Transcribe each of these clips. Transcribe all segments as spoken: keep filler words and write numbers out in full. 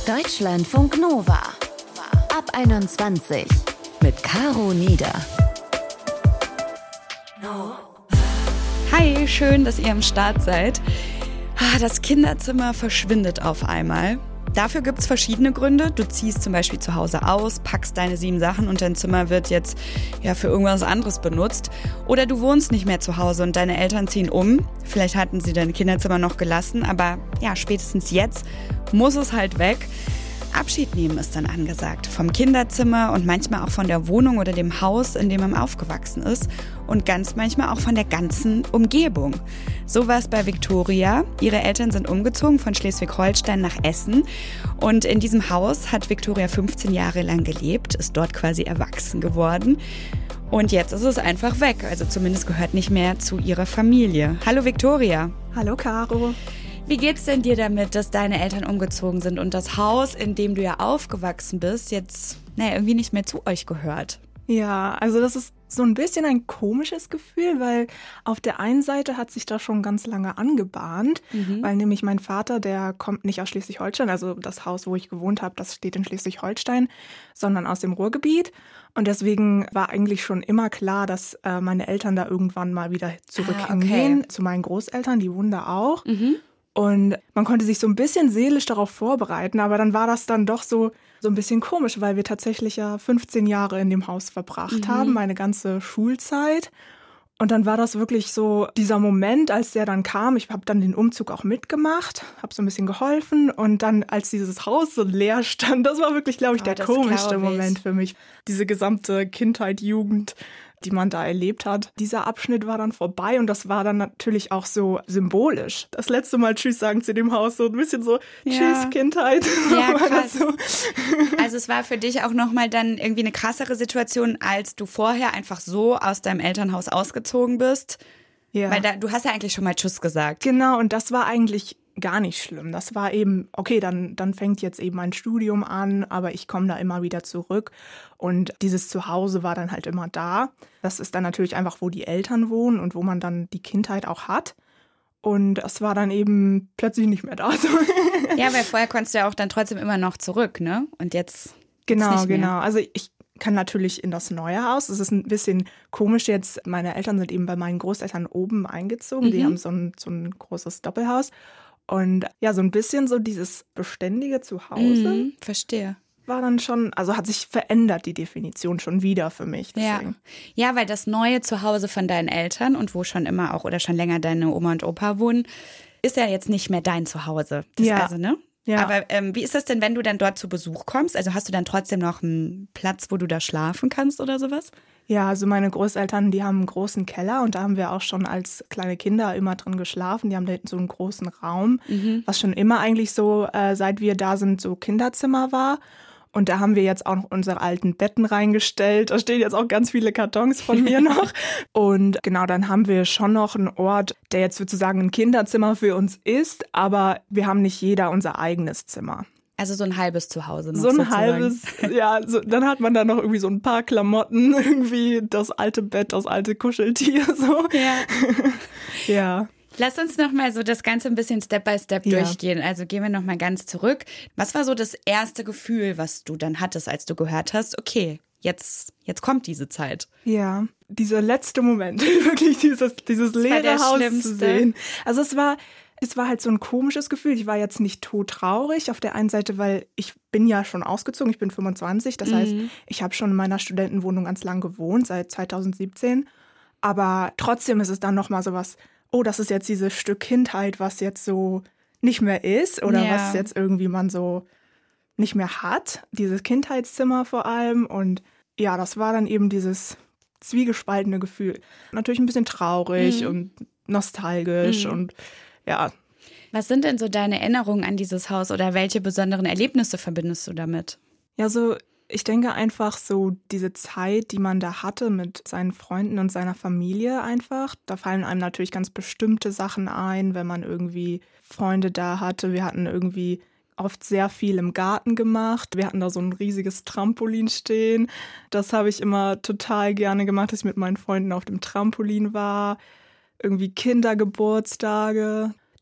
Deutschlandfunk Nova. Ab einundzwanzig mit Caro Nieder. Hi, schön, dass ihr am Start seid. Das Kinderzimmer verschwindet auf einmal. Dafür gibt es verschiedene Gründe. Du ziehst zum Beispiel zu Hause aus, packst deine sieben Sachen und dein Zimmer wird jetzt ja für irgendwas anderes benutzt. Oder du wohnst nicht mehr zu Hause und deine Eltern ziehen um. Vielleicht hatten sie dein Kinderzimmer noch gelassen, aber ja, spätestens jetzt muss es halt weg. Abschied nehmen ist dann angesagt. Vom Kinderzimmer und manchmal auch von der Wohnung oder dem Haus, in dem man aufgewachsen ist. Und ganz manchmal auch von der ganzen Umgebung. So war es bei Viktoria. Ihre Eltern sind umgezogen von Schleswig-Holstein nach Essen. Und in diesem Haus hat Viktoria fünfzehn Jahre lang gelebt, ist dort quasi erwachsen geworden. Und jetzt ist es einfach weg. Also zumindest gehört nicht mehr zu ihrer Familie. Hallo Viktoria. Hallo Caro. Wie geht's denn dir damit, dass deine Eltern umgezogen sind und das Haus, in dem du ja aufgewachsen bist, jetzt naja, irgendwie nicht mehr zu euch gehört? Ja, also das ist so ein bisschen ein komisches Gefühl, weil auf der einen Seite hat sich das schon ganz lange angebahnt, mhm. weil nämlich mein Vater, der kommt nicht aus Schleswig-Holstein, also das Haus, wo ich gewohnt habe, das steht in Schleswig-Holstein, sondern aus dem Ruhrgebiet. Und deswegen war eigentlich schon immer klar, dass äh, meine Eltern da irgendwann mal wieder zurück ah, hingehen, okay. zu meinen Großeltern, die wohnen da auch. Mhm. Und man konnte sich so ein bisschen seelisch darauf vorbereiten, aber dann war das dann doch so, so ein bisschen komisch, weil wir tatsächlich ja fünfzehn Jahre in dem Haus verbracht mhm. haben, meine ganze Schulzeit. Und dann war das wirklich so dieser Moment, als der dann kam. Ich habe dann den Umzug auch mitgemacht, habe so ein bisschen geholfen. Und dann, als dieses Haus so leer stand, das war wirklich, glaube ich, oh, der komischste Moment für mich. Diese gesamte Kindheit, Jugend, die man da erlebt hat. Dieser Abschnitt war dann vorbei und das war dann natürlich auch so symbolisch. Das letzte Mal Tschüss sagen zu dem Haus, so ein bisschen so ja. Tschüss Kindheit. Ja, krass. So. Also es war für dich auch nochmal dann irgendwie eine krassere Situation, als du vorher einfach so aus deinem Elternhaus ausgezogen bist. Ja. Weil da, du hast ja eigentlich schon mal Tschüss gesagt. Genau, und das war eigentlich gar nicht schlimm. Das war eben, okay, dann, dann fängt jetzt eben mein Studium an, aber ich komme da immer wieder zurück. Und dieses Zuhause war dann halt immer da. Das ist dann natürlich einfach, wo die Eltern wohnen und wo man dann die Kindheit auch hat. Und das war dann eben plötzlich nicht mehr da. Ja, weil vorher konntest du ja auch dann trotzdem immer noch zurück, ne? Und jetzt Genau, nicht mehr. genau. Also ich kann natürlich in das neue Haus. Es ist ein bisschen komisch jetzt. Meine Eltern sind eben bei meinen Großeltern oben eingezogen. Mhm. Die haben so ein, so ein großes Doppelhaus. Und ja, so ein bisschen so dieses beständige Zuhause. Mhm, verstehe. War dann schon, also hat sich verändert die Definition schon wieder für mich. Deswegen. Ja. ja, weil das neue Zuhause von deinen Eltern und wo schon immer auch oder schon länger deine Oma und Opa wohnen, ist ja jetzt nicht mehr dein Zuhause. Das ja. Also, ne? Ja. Aber ähm, wie ist das denn, wenn du dann dort zu Besuch kommst? Also hast du dann trotzdem noch einen Platz, wo du da schlafen kannst oder sowas? Ja, also meine Großeltern, die haben einen großen Keller und da haben wir auch schon als kleine Kinder immer drin geschlafen. Die haben da so einen großen Raum, mhm. was schon immer eigentlich so, äh, seit wir da sind, so Kinderzimmer war. Und da haben wir jetzt auch noch unsere alten Betten reingestellt. Da stehen jetzt auch ganz viele Kartons von mir noch. Und genau, dann haben wir schon noch einen Ort, der jetzt sozusagen ein Kinderzimmer für uns ist. Aber wir haben nicht jeder unser eigenes Zimmer. Also so ein halbes Zuhause noch So ein sozusagen. halbes, ja, so, dann hat man da noch irgendwie so ein paar Klamotten, irgendwie das alte Bett, das alte Kuscheltier, so. Ja. Ja. Lass uns noch mal so das Ganze ein bisschen Step by Step ja. durchgehen. Also gehen wir noch mal ganz zurück. Was war so das erste Gefühl, was du dann hattest, als du gehört hast, okay, jetzt, jetzt kommt diese Zeit? Ja, dieser letzte Moment, wirklich dieses, dieses leere Haus Schlimmste. zu sehen. Also es war... Es war halt so ein komisches Gefühl. Ich war jetzt nicht todtraurig auf der einen Seite, weil ich bin ja schon ausgezogen. Ich bin fünfundzwanzig. Das mhm. heißt, ich habe schon in meiner Studentenwohnung ganz lang gewohnt, seit zweitausendsiebzehn. Aber trotzdem ist es dann nochmal so was, oh, das ist jetzt dieses Stück Kindheit, was jetzt so nicht mehr ist oder ja. was jetzt irgendwie man so nicht mehr hat. Dieses Kindheitszimmer vor allem. Und ja, das war dann eben dieses zwiegespaltene Gefühl. Natürlich ein bisschen traurig mhm. und nostalgisch mhm. und ja. Was sind denn so deine Erinnerungen an dieses Haus oder welche besonderen Erlebnisse verbindest du damit? Ja, so ich denke einfach so diese Zeit, die man da hatte mit seinen Freunden und seiner Familie einfach. Da fallen einem natürlich ganz bestimmte Sachen ein, wenn man irgendwie Freunde da hatte. Wir hatten irgendwie oft sehr viel im Garten gemacht. Wir hatten da so ein riesiges Trampolin stehen. Das habe ich immer total gerne gemacht, dass ich mit meinen Freunden auf dem Trampolin war. Irgendwie Kindergeburtstage.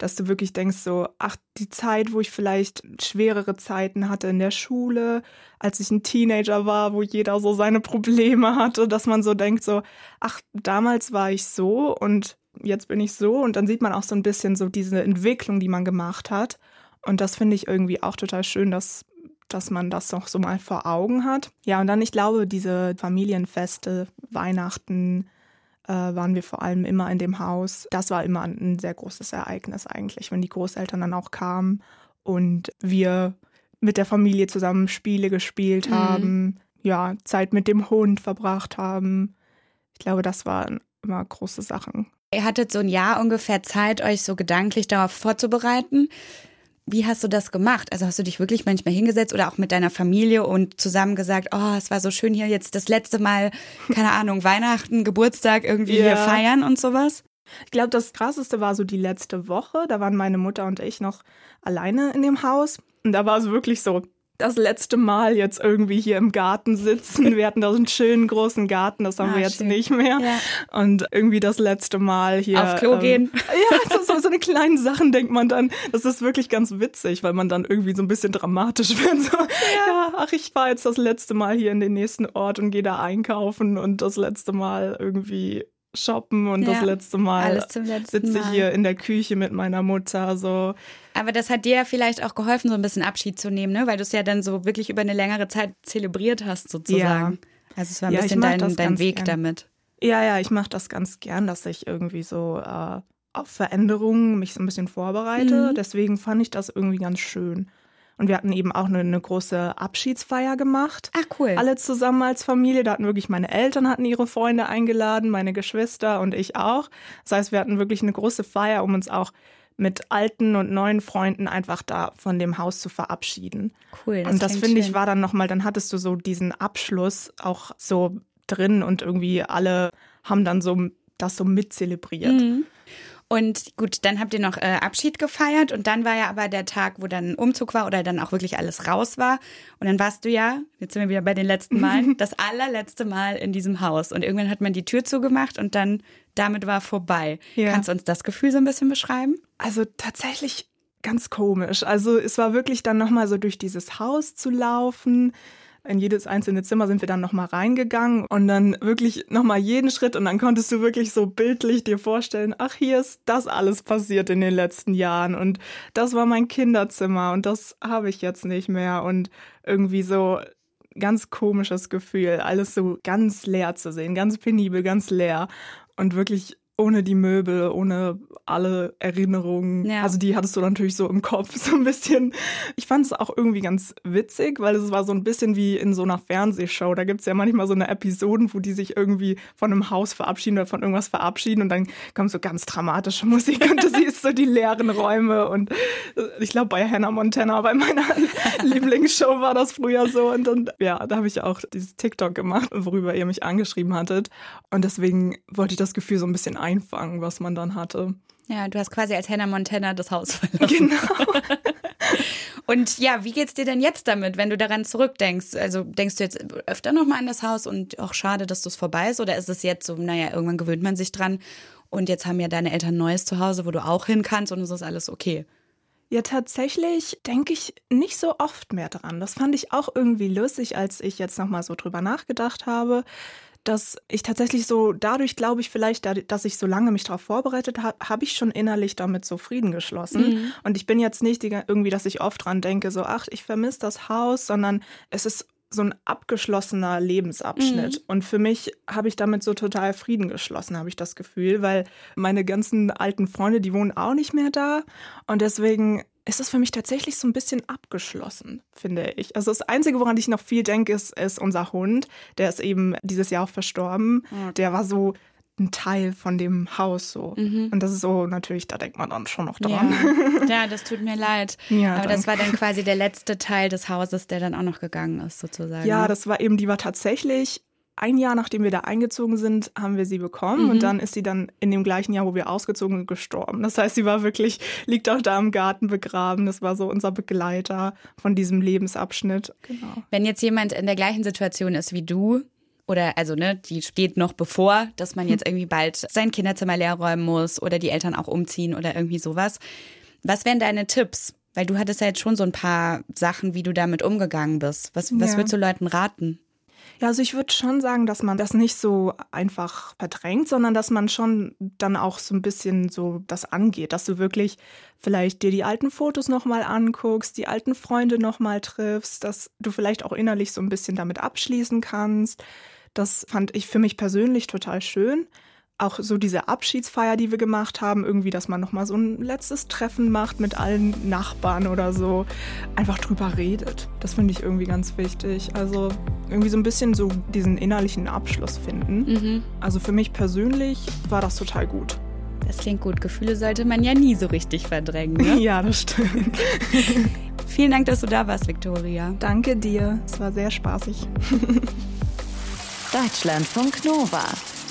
dass du wirklich denkst so, ach, die Zeit, wo ich vielleicht schwerere Zeiten hatte in der Schule, als ich ein Teenager war, wo jeder so seine Probleme hatte, dass man so denkt so, ach, damals war ich so und jetzt bin ich so. Und dann sieht man auch so ein bisschen so diese Entwicklung, die man gemacht hat. Und das finde ich irgendwie auch total schön, dass, dass man das noch so mal vor Augen hat. Ja, und dann, ich glaube, diese Familienfeste, Weihnachten, äh, waren wir vor allem immer in dem Haus. Das war immer ein sehr großes Ereignis eigentlich, wenn die Großeltern dann auch kamen und wir mit der Familie zusammen Spiele gespielt Mhm. haben, ja, Zeit mit dem Hund verbracht haben. Ich glaube, das waren immer große Sachen. Ihr hattet so ein Jahr ungefähr Zeit, euch so gedanklich darauf vorzubereiten. Wie hast du das gemacht? Also hast du dich wirklich manchmal hingesetzt oder auch mit deiner Familie und zusammen gesagt, oh, es war so schön hier jetzt das letzte Mal, keine Ahnung, Weihnachten, Geburtstag irgendwie Ja. hier feiern und sowas? Ich glaube, das Krasseste war so die letzte Woche. Da waren meine Mutter und ich noch alleine in dem Haus. Und da war es wirklich so, das letzte Mal jetzt irgendwie hier im Garten sitzen. Wir hatten da so einen schönen großen Garten, das haben Ah, wir jetzt schön. nicht mehr. Ja. Und irgendwie das letzte Mal hier. Auf Klo gehen. Ja, so, so, so eine kleinen Sachen denkt man dann. Das ist wirklich ganz witzig, weil man dann irgendwie so ein bisschen dramatisch wird. So, ja. Ach, ich war jetzt das letzte Mal hier in den nächsten Ort und gehe da einkaufen und das letzte Mal irgendwie shoppen und Ja, das letzte Mal alles zum letzten sitze ich Mal. hier in der Küche mit meiner Mutter. So. Aber das hat dir ja vielleicht auch geholfen, so ein bisschen Abschied zu nehmen, ne? Weil du es ja dann so wirklich über eine längere Zeit zelebriert hast, sozusagen. Also es war ein Ja, ich bisschen mach dein, das dein ganz Weg gern. damit. Ja, ja, ich mache das ganz gern, dass ich irgendwie so äh, auf Veränderungen mich so ein bisschen vorbereite. Mhm. Deswegen fand ich das irgendwie ganz schön. Und wir hatten eben auch eine, eine große Abschiedsfeier gemacht. Ach, cool. Alle zusammen als Familie. Da hatten wirklich meine Eltern hatten ihre Freunde eingeladen, meine Geschwister und ich auch. Das heißt, wir hatten wirklich eine große Feier, um uns auch mit alten und neuen Freunden einfach da von dem Haus zu verabschieden. Cool, das Und das klingt finde ich schön. war dann nochmal, dann hattest du so diesen Abschluss auch so drin und irgendwie alle haben dann so das so mitzelebriert. Mhm. Und gut, dann habt ihr noch äh, Abschied gefeiert und dann war ja aber der Tag, wo dann Umzug war oder dann auch wirklich alles raus war. Und dann warst du ja, jetzt sind wir wieder bei den letzten Malen, das allerletzte Mal in diesem Haus. Und irgendwann hat man die Tür zugemacht und dann damit war vorbei. Ja. Kannst du uns das Gefühl so ein bisschen beschreiben? Also tatsächlich ganz komisch. Also es war wirklich dann nochmal so durch dieses Haus zu laufen. In jedes einzelne Zimmer sind wir dann nochmal reingegangen und dann wirklich nochmal jeden Schritt und dann konntest du wirklich so bildlich dir vorstellen, ach, hier ist das alles passiert in den letzten Jahren und das war mein Kinderzimmer und das habe ich jetzt nicht mehr und irgendwie so ganz komisches Gefühl, alles so ganz leer zu sehen, ganz penibel, ganz leer und wirklich ohne die Möbel, ohne alle Erinnerungen. Ja. Also die hattest du natürlich so im Kopf so ein bisschen. Ich fand es auch irgendwie ganz witzig, weil es war so ein bisschen wie in so einer Fernsehshow. Da gibt es ja manchmal so eine Episoden, wo die sich irgendwie von einem Haus verabschieden oder von irgendwas verabschieden und dann kommt so ganz dramatische Musik und du siehst so die leeren Räume und ich glaube bei Hannah Montana, bei meiner Lieblingsshow war das früher so und dann, ja, da habe ich auch dieses TikTok gemacht, worüber ihr mich angeschrieben hattet und deswegen wollte ich das Gefühl so ein bisschen einfangen, was man dann hatte. Ja, du hast quasi als Hannah Montana das Haus verlassen. Genau. Und ja, wie geht's dir denn jetzt damit, wenn du daran zurückdenkst? Also denkst du jetzt öfter nochmal an das Haus und auch schade, dass das vorbei ist? Oder ist es jetzt so, naja, irgendwann gewöhnt man sich dran und jetzt haben ja deine Eltern ein neues Zuhause, wo du auch hin kannst und es ist alles okay? Ja, tatsächlich denke ich nicht so oft mehr dran. Das fand ich auch irgendwie lustig, als ich jetzt nochmal so drüber nachgedacht habe, dass ich tatsächlich so, dadurch glaube ich vielleicht, dass ich so lange mich darauf vorbereitet habe, habe ich schon innerlich damit so Frieden geschlossen. Mhm. Und ich bin jetzt nicht die, irgendwie, dass ich oft dran denke, so, ach, ich vermisse das Haus, sondern es ist so ein abgeschlossener Lebensabschnitt. Mhm. Und für mich habe ich damit so total Frieden geschlossen, habe ich das Gefühl, weil meine ganzen alten Freunde, die wohnen auch nicht mehr da. Und deswegen ist es für mich tatsächlich so ein bisschen abgeschlossen, finde ich. Also das Einzige, woran ich noch viel denke, ist, ist unser Hund. Der ist eben dieses Jahr auch verstorben. Ja. Der war so ein Teil von dem Haus so. Mhm. Und das ist so, natürlich, da denkt man dann schon noch dran. Ja, ja, das tut mir leid. Ja, Aber das danke. war dann quasi der letzte Teil des Hauses, der dann auch noch gegangen ist, sozusagen. Ja, das war eben, die war tatsächlich ein Jahr, nachdem wir da eingezogen sind, haben wir sie bekommen. Mhm. Und dann ist sie dann in dem gleichen Jahr, wo wir ausgezogen sind, gestorben. Das heißt, sie war wirklich, liegt auch da im Garten begraben. Das war so unser Begleiter von diesem Lebensabschnitt. Genau. Wenn jetzt jemand in der gleichen Situation ist wie du, oder also ne, die steht noch bevor, dass man jetzt irgendwie bald sein Kinderzimmer leer räumen muss oder die Eltern auch umziehen oder irgendwie sowas. Was wären deine Tipps? Weil du hattest ja jetzt schon so ein paar Sachen, wie du damit umgegangen bist. Was, was Ja. würdest du Leuten raten? Ja, also ich würde schon sagen, dass man das nicht so einfach verdrängt, sondern dass man schon dann auch so ein bisschen so das angeht, dass du wirklich vielleicht dir die alten Fotos nochmal anguckst, die alten Freunde nochmal triffst, dass du vielleicht auch innerlich so ein bisschen damit abschließen kannst. Das fand ich für mich persönlich total schön. Auch so diese Abschiedsfeier, die wir gemacht haben, irgendwie, dass man nochmal so ein letztes Treffen macht mit allen Nachbarn oder so, einfach drüber redet. Das finde ich irgendwie ganz wichtig. Also irgendwie so ein bisschen so diesen innerlichen Abschluss finden. Mhm. Also für mich persönlich war das total gut. Das klingt gut. Gefühle sollte man ja nie so richtig verdrängen. Ne? Ja, das stimmt. Vielen Dank, dass du da warst, Viktoria. Danke dir, es war sehr spaßig. Deutschlandfunk Nova.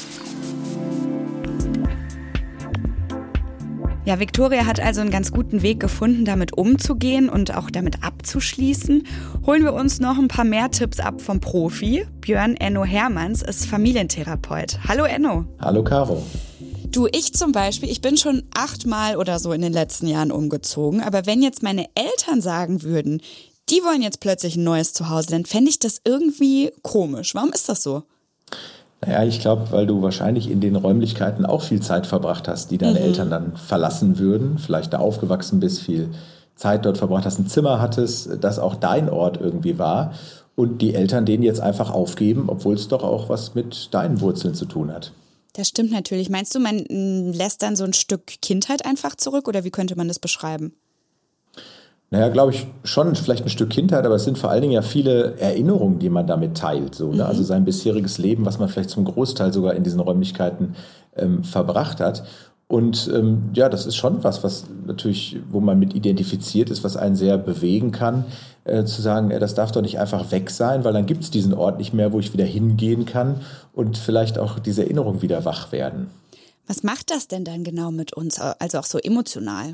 Ja, Viktoria hat also einen ganz guten Weg gefunden, damit umzugehen und auch damit abzuschließen. Holen wir uns noch ein paar mehr Tipps ab vom Profi. Björn Enno Hermanns ist Familientherapeut. Hallo Enno. Hallo Caro. Du, ich zum Beispiel, ich bin schon achtmal oder so in den letzten Jahren umgezogen. Aber wenn jetzt meine Eltern sagen würden, die wollen jetzt plötzlich ein neues Zuhause, dann fände ich das irgendwie komisch. Warum ist das so? Naja, ich glaube, weil du wahrscheinlich in den Räumlichkeiten auch viel Zeit verbracht hast, die deine mhm. Eltern dann verlassen würden, vielleicht da aufgewachsen bist, viel Zeit dort verbracht hast, ein Zimmer hattest, das auch dein Ort irgendwie war und die Eltern den jetzt einfach aufgeben, obwohl es doch auch was mit deinen Wurzeln zu tun hat. Das stimmt natürlich. Meinst du, man lässt dann so ein Stück Kindheit einfach zurück oder wie könnte man das beschreiben? Naja, glaube ich, schon vielleicht ein Stück Kindheit, aber es sind vor allen Dingen ja viele Erinnerungen, die man damit teilt. So, ne? Mhm. Also sein bisheriges Leben, was man vielleicht zum Großteil sogar in diesen Räumlichkeiten ähm, verbracht hat. Und ähm, ja, das ist schon was, was natürlich, wo man mit identifiziert ist, was einen sehr bewegen kann, äh, zu sagen, äh, das darf doch nicht einfach weg sein, weil dann gibt es diesen Ort nicht mehr, wo ich wieder hingehen kann und vielleicht auch diese Erinnerungen wieder wach werden. Was macht das denn dann genau mit uns, also auch so emotional?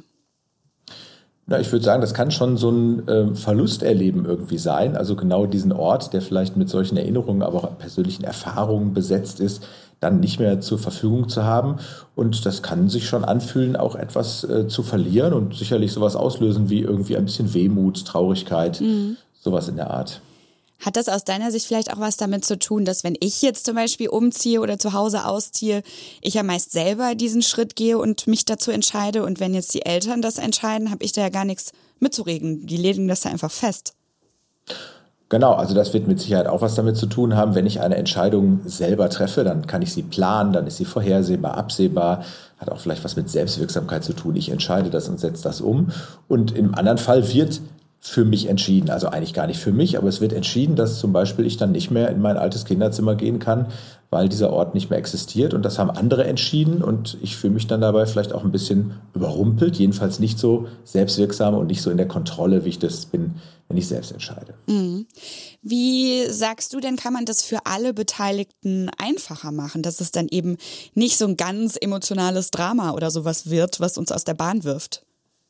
Na, ich würde sagen, das kann schon so ein äh, Verlusterleben irgendwie sein. Also genau diesen Ort, der vielleicht mit solchen Erinnerungen, aber auch persönlichen Erfahrungen besetzt ist, dann nicht mehr zur Verfügung zu haben. Und das kann sich schon anfühlen, auch etwas äh, zu verlieren und sicherlich sowas auslösen wie irgendwie ein bisschen Wehmut, Traurigkeit, mhm. sowas in der Art. Hat das aus deiner Sicht vielleicht auch was damit zu tun, dass wenn ich jetzt zum Beispiel umziehe oder zu Hause ausziehe, ich ja meist selber diesen Schritt gehe und mich dazu entscheide und wenn jetzt die Eltern das entscheiden, habe ich da ja gar nichts mitzureden. Die legen das ja einfach fest. Genau, also das wird mit Sicherheit auch was damit zu tun haben. Wenn ich eine Entscheidung selber treffe, dann kann ich sie planen, dann ist sie vorhersehbar, absehbar, hat auch vielleicht was mit Selbstwirksamkeit zu tun. Ich entscheide das und setze das um. Und im anderen Fall wird für mich entschieden, also eigentlich gar nicht für mich, aber es wird entschieden, dass zum Beispiel ich dann nicht mehr in mein altes Kinderzimmer gehen kann, weil dieser Ort nicht mehr existiert und das haben andere entschieden und ich fühle mich dann dabei vielleicht auch ein bisschen überrumpelt, jedenfalls nicht so selbstwirksam und nicht so in der Kontrolle, wie ich das bin, wenn ich selbst entscheide. Mhm. Wie sagst du denn, kann man das für alle Beteiligten einfacher machen, dass es dann eben nicht so ein ganz emotionales Drama oder sowas wird, was uns aus der Bahn wirft?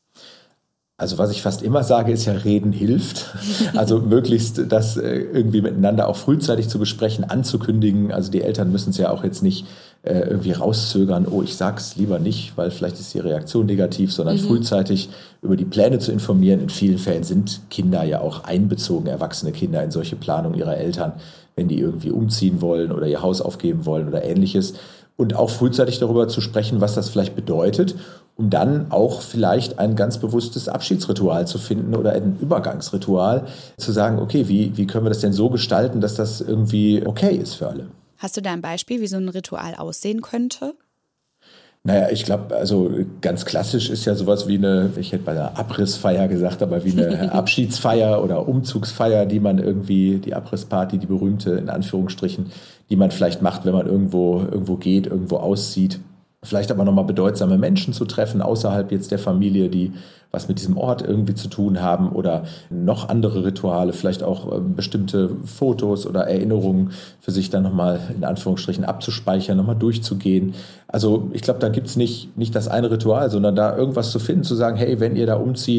Also was ich fast immer sage, ist ja, reden hilft. Also möglichst das irgendwie miteinander auch frühzeitig zu besprechen, anzukündigen. Also die Eltern müssen es ja auch jetzt nicht äh, irgendwie rauszögern, oh, ich sag's lieber nicht, weil vielleicht ist die Reaktion negativ, sondern mhm. frühzeitig über die Pläne zu informieren. In vielen Fällen sind Kinder ja auch einbezogen, erwachsene Kinder in solche Planungen ihrer Eltern, wenn die irgendwie umziehen wollen oder ihr Haus aufgeben wollen oder Ähnliches. Und auch frühzeitig darüber zu sprechen, was das vielleicht bedeutet, um dann auch vielleicht ein ganz bewusstes Abschiedsritual zu finden oder ein Übergangsritual, zu sagen, okay, wie, wie können wir das denn so gestalten, dass das irgendwie okay ist für alle. Hast du da ein Beispiel, wie so ein Ritual aussehen könnte? Naja, ich glaube, also ganz klassisch ist ja sowas wie eine, ich hätte bei einer Abrissfeier gesagt, aber wie eine Abschiedsfeier oder Umzugsfeier, die man irgendwie, die Abrissparty, die berühmte in Anführungsstrichen, die man vielleicht macht, wenn man irgendwo, irgendwo geht, irgendwo auszieht. Vielleicht aber nochmal bedeutsame Menschen zu treffen, außerhalb jetzt der Familie, die was mit diesem Ort irgendwie zu tun haben oder noch andere Rituale, vielleicht auch äh, bestimmte Fotos oder Erinnerungen für sich dann nochmal in Anführungsstrichen abzuspeichern, nochmal durchzugehen. Also ich glaube, da gibt es nicht, nicht das eine Ritual, sondern da irgendwas zu finden, zu sagen, hey, wenn ihr da umzieht,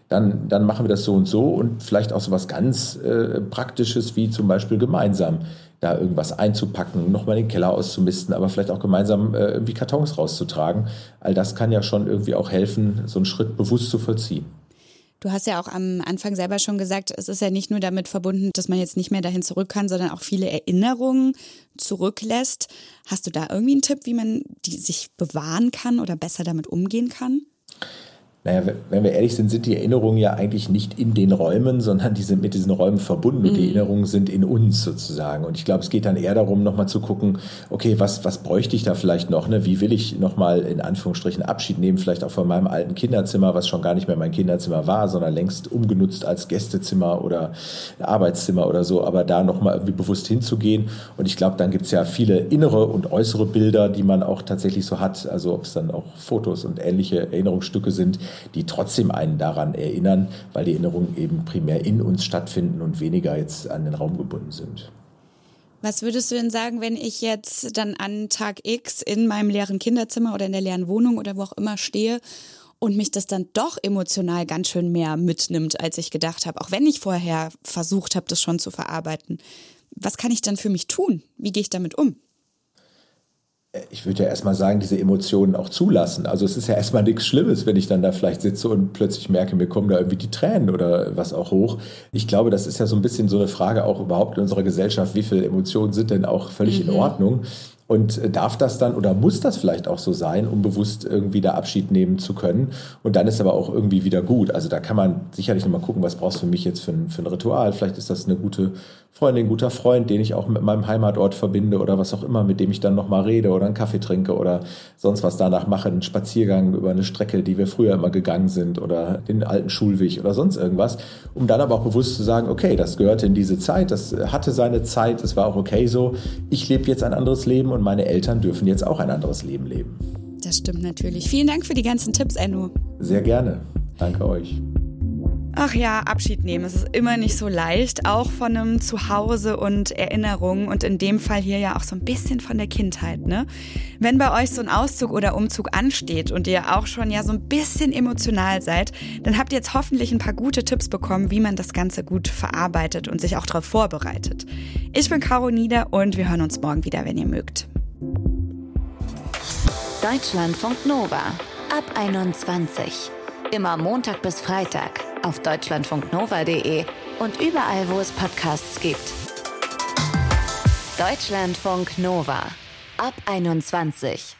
dann, dann machen wir das so und so und vielleicht auch so was ganz äh, Praktisches wie zum Beispiel gemeinsam da irgendwas einzupacken, nochmal den Keller auszumisten, aber vielleicht auch gemeinsam äh, irgendwie Kartons rauszutragen. All das kann ja schon irgendwie auch helfen, so einen Schritt bewusst zu vollziehen. Du hast ja auch am Anfang selber schon gesagt, es ist ja nicht nur damit verbunden, dass man jetzt nicht mehr dahin zurück kann, sondern auch viele Erinnerungen zurücklässt. Hast du da irgendwie einen Tipp, wie man die sich bewahren kann oder besser damit umgehen kann? Naja, wenn wir ehrlich sind, sind die Erinnerungen ja eigentlich nicht in den Räumen, sondern die sind mit diesen Räumen verbunden und mhm. die Erinnerungen sind in uns sozusagen. Und ich glaube, es geht dann eher darum, nochmal zu gucken, okay, was, was bräuchte ich da vielleicht noch? Ne? Wie will ich nochmal in Anführungsstrichen Abschied nehmen, vielleicht auch von meinem alten Kinderzimmer, was schon gar nicht mehr mein Kinderzimmer war, sondern längst umgenutzt als Gästezimmer oder Arbeitszimmer oder so, aber da nochmal irgendwie bewusst hinzugehen. Und ich glaube, dann gibt es ja viele innere und äußere Bilder, die man auch tatsächlich so hat, also ob es dann auch Fotos und ähnliche Erinnerungsstücke sind, die trotzdem einen daran erinnern, weil die Erinnerungen eben primär in uns stattfinden und weniger jetzt an den Raum gebunden sind. Was würdest du denn sagen, wenn ich jetzt dann an Tag X in meinem leeren Kinderzimmer oder in der leeren Wohnung oder wo auch immer stehe und mich das dann doch emotional ganz schön mehr mitnimmt, als ich gedacht habe, auch wenn ich vorher versucht habe, das schon zu verarbeiten. Was kann ich dann für mich tun? Wie gehe ich damit um? Ich würde ja erstmal sagen, diese Emotionen auch zulassen. Also es ist ja erstmal nichts Schlimmes, wenn ich dann da vielleicht sitze und plötzlich merke, mir kommen da irgendwie die Tränen oder was auch hoch. Ich glaube, das ist ja so ein bisschen so eine Frage auch überhaupt in unserer Gesellschaft, wie viele Emotionen sind denn auch völlig mhm. in Ordnung? Und darf das dann oder muss das vielleicht auch so sein, um bewusst irgendwie da Abschied nehmen zu können? Und dann ist aber auch irgendwie wieder gut. Also da kann man sicherlich nochmal gucken, was brauchst du für mich jetzt für ein, für ein Ritual? Vielleicht ist das eine gute Freundin, ein guter Freund, den ich auch mit meinem Heimatort verbinde oder was auch immer, mit dem ich dann nochmal rede oder einen Kaffee trinke oder sonst was danach mache, einen Spaziergang über eine Strecke, die wir früher immer gegangen sind oder den alten Schulweg oder sonst irgendwas, um dann aber auch bewusst zu sagen, okay, das gehörte in diese Zeit, das hatte seine Zeit, es war auch okay so, ich lebe jetzt ein anderes Leben und meine Eltern dürfen jetzt auch ein anderes Leben leben. Das stimmt natürlich. Vielen Dank für die ganzen Tipps, Enno. Sehr gerne. Danke euch. Ach ja, Abschied nehmen. Es ist immer nicht so leicht, auch von einem Zuhause und Erinnerungen und in dem Fall hier ja auch so ein bisschen von der Kindheit, ne? Wenn bei euch so ein Auszug oder Umzug ansteht und ihr auch schon ja so ein bisschen emotional seid, dann habt ihr jetzt hoffentlich ein paar gute Tipps bekommen, wie man das Ganze gut verarbeitet und sich auch darauf vorbereitet. Ich bin Caro Nieder und wir hören uns morgen wieder, wenn ihr mögt. Deutschlandfunk Nova ab einundzwanzig. Immer Montag bis Freitag auf deutschlandfunknova punkt de und überall, wo es Podcasts gibt. Deutschlandfunk Nova ab einundzwanzig.